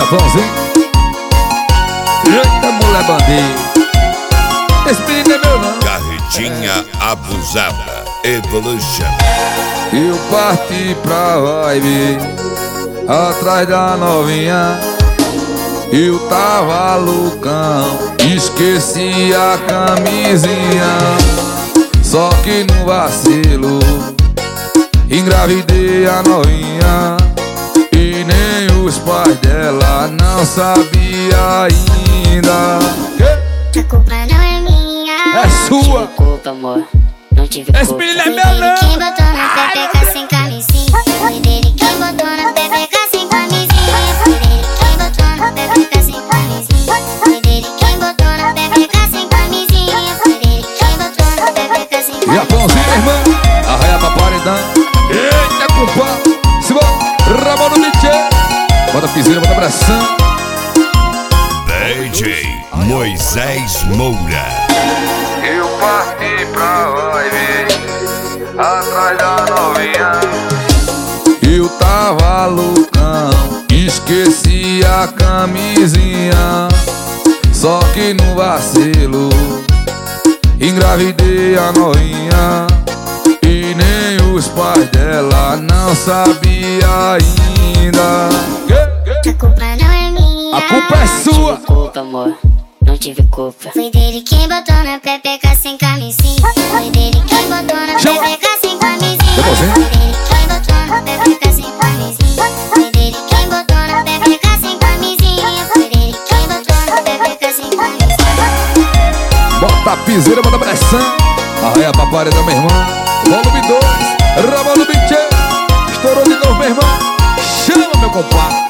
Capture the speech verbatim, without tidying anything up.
Japãozinho. Eita, mulher bandeira. Esse menino é meu não. Carretinha abusada Evolution. Eu parti pra vibe atrás da novinha. Eu tava loucão, esqueci a camisinha. Só que no vacilo engravidei a novinha. E nem os pais dela não sabia ainda. A culpa não é minha, é sua. Não tive culpa, amor, não tive culpa. Esse menino é Foi meu dele não. quem botou na pepeca sem camisinha. Foi dele quem botou na pepeca sem camisinha. Foi dele quem botou na pepeca sem camisinha. Foi dele quem botou na pepeca sem camisinha. Foi dele quem botou na pepeca sem camisinha. Japãozinho, irmã, arraia pra paredão. Eita, culpa. Se bota, Ramon no beat. Bota piseira, bota pressão. D J Moisés Moura. Eu parti pra vibe atrás da novinha. Eu tava loucão, esqueci a camisinha. Só que no vacilo engravidei a novinha. E nem os pais dela não sabia ainda. A culpa não é minha, A culpa é sua. Não tive culpa, amor, não tive culpa. Foi dele quem botou na pepeca sem camisinha. Foi dele quem botou na Chama. pepeca sem camisinha. Japãozinho. Foi dele quem botou na pepeca sem camisinha. Foi dele quem botou na pepeca sem camisinha. Foi dele quem botou na pepeca sem camisinha. Bota a piseira, bota pressão. Arraia pra paredão, meu irmão. Volume dois, Ramon no beat. Estourou de novo, meu irmão. Chama, meu compadre.